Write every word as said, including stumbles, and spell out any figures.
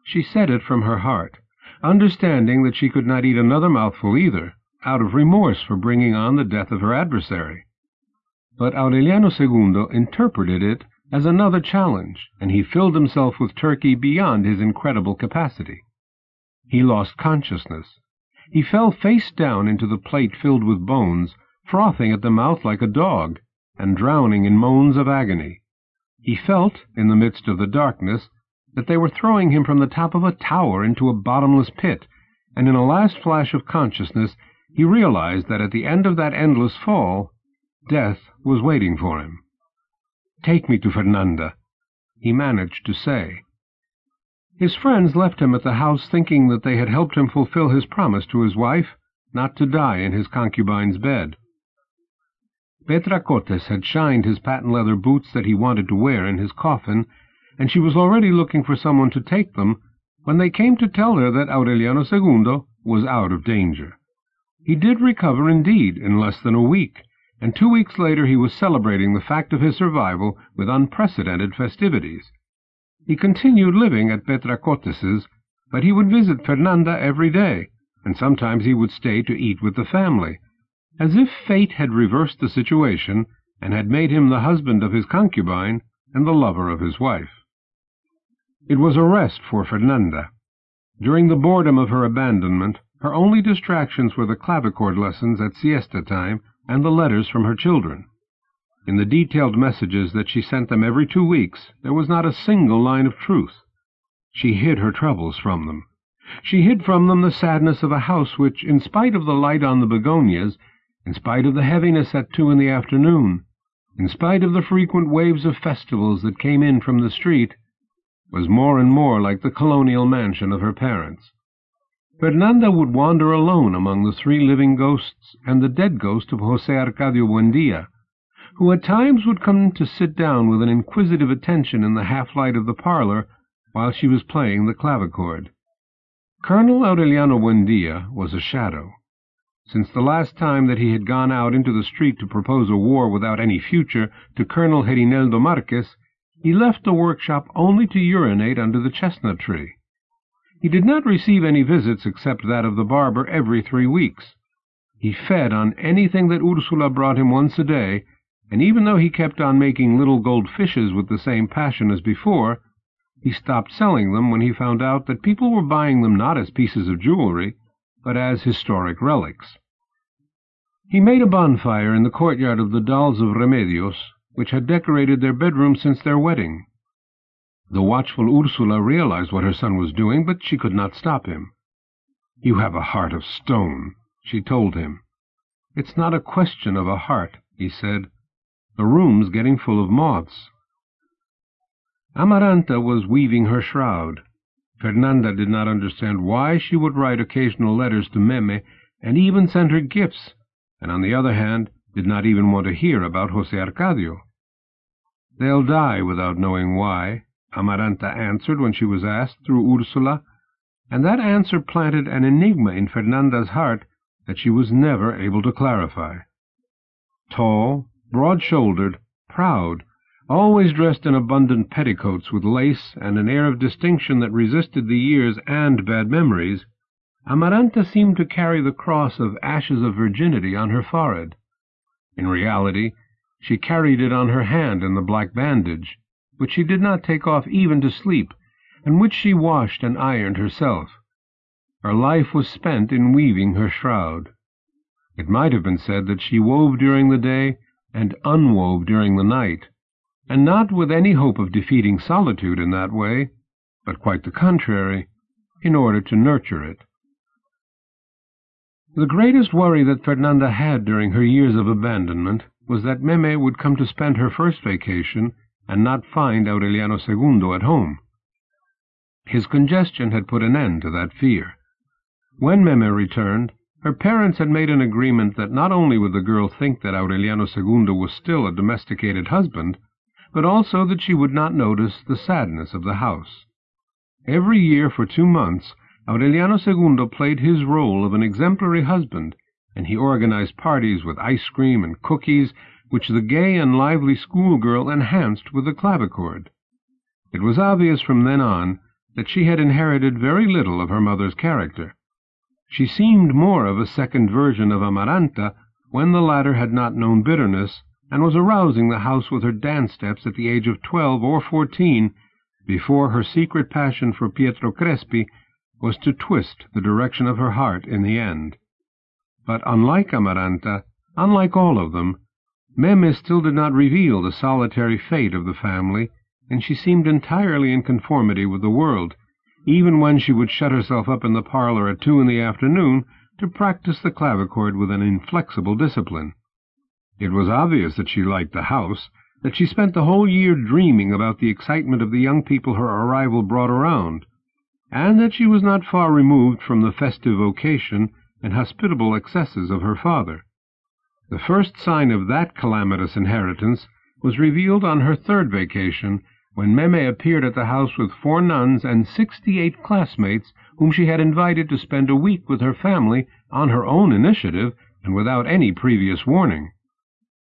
She said it from her heart, understanding that she could not eat another mouthful either, out of remorse for bringing on the death of her adversary. But Aureliano Segundo interpreted it as another challenge, and he filled himself with turkey beyond his incredible capacity. He lost consciousness. He fell face down into the plate filled with bones, frothing at the mouth like a dog, and drowning in moans of agony. He felt, in the midst of the darkness, that they were throwing him from the top of a tower into a bottomless pit, and in a last flash of consciousness he realized that at the end of that endless fall, death was waiting for him. "Take me to Fernanda," he managed to say. His friends left him at the house thinking that they had helped him fulfill his promise to his wife, not to die in his concubine's bed. Petra Cortes had shined his patent-leather boots that he wanted to wear in his coffin, and she was already looking for someone to take them when they came to tell her that Aureliano Segundo was out of danger. He did recover indeed in less than a week, and two weeks later he was celebrating the fact of his survival with unprecedented festivities. He continued living at Petra Cortes's, but he would visit Fernanda every day, and sometimes he would stay to eat with the family, as if fate had reversed the situation and had made him the husband of his concubine and the lover of his wife. It was a rest for Fernanda. During the boredom of her abandonment, her only distractions were the clavichord lessons at siesta time and the letters from her children. In the detailed messages that she sent them every two weeks, there was not a single line of truth. She hid her troubles from them. She hid from them the sadness of a house which, in spite of the light on the begonias, in spite of the heaviness at two in the afternoon, in spite of the frequent waves of festivals that came in from the street, was more and more like the colonial mansion of her parents. Fernanda would wander alone among the three living ghosts and the dead ghost of José Arcadio Buendía, who at times would come to sit down with an inquisitive attention in the half-light of the parlor while she was playing the clavichord. Colonel Aureliano Buendía was a shadow. Since the last time that he had gone out into the street to propose a war without any future to Colonel Herineldo Marquez, he left the workshop only to urinate under the chestnut tree. He did not receive any visits except that of the barber every three weeks. He fed on anything that Ursula brought him once a day, and even though he kept on making little gold fishes with the same passion as before, he stopped selling them when he found out that people were buying them not as pieces of jewelry, but as historic relics. He made a bonfire in the courtyard of the Dolls of Remedios, which had decorated their bedroom since their wedding. The watchful Ursula realized what her son was doing, but she could not stop him. "You have a heart of stone," she told him. "It's not a question of a heart," he said. "The room's getting full of moths." Amaranta was weaving her shroud. Fernanda did not understand why she would write occasional letters to Meme and even send her gifts, and on the other hand did not even want to hear about José Arcadio. "They'll die without knowing why," Amaranta answered when she was asked through Ursula, and that answer planted an enigma in Fernanda's heart that she was never able to clarify. Tall, broad-shouldered, proud, always dressed in abundant petticoats with lace and an air of distinction that resisted the years and bad memories, Amaranta seemed to carry the cross of ashes of virginity on her forehead. In reality, she carried it on her hand in the black bandage, which she did not take off even to sleep, and which she washed and ironed herself. Her life was spent in weaving her shroud. It might have been said that she wove during the day and unwove during the night, and not with any hope of defeating solitude in that way, but quite the contrary, in order to nurture it. The greatest worry that Fernanda had during her years of abandonment was that Meme would come to spend her first vacation and not find Aureliano Segundo at home. His congestion had put an end to that fear. When Meme returned, her parents had made an agreement that not only would the girl think that Aureliano Segundo was still a domesticated husband, but also that she would not notice the sadness of the house. Every year for two months, Aureliano Segundo played his role of an exemplary husband, and he organized parties with ice cream and cookies, which the gay and lively schoolgirl enhanced with the clavichord. It was obvious from then on that she had inherited very little of her mother's character. She seemed more of a second version of Amaranta when the latter had not known bitterness, and was arousing the house with her dance steps at the age of twelve or fourteen, before her secret passion for Pietro Crespi was to twist the direction of her heart in the end. But unlike Amaranta, unlike all of them, Meme still did not reveal the solitary fate of the family, and she seemed entirely in conformity with the world, even when she would shut herself up in the parlor at two in the afternoon to practice the clavichord with an inflexible discipline. It was obvious that she liked the house, that she spent the whole year dreaming about the excitement of the young people her arrival brought around, and that she was not far removed from the festive vocation and hospitable excesses of her father. The first sign of that calamitous inheritance was revealed on her third vacation, when Meme appeared at the house with four nuns and sixty-eight classmates whom she had invited to spend a week with her family on her own initiative and without any previous warning.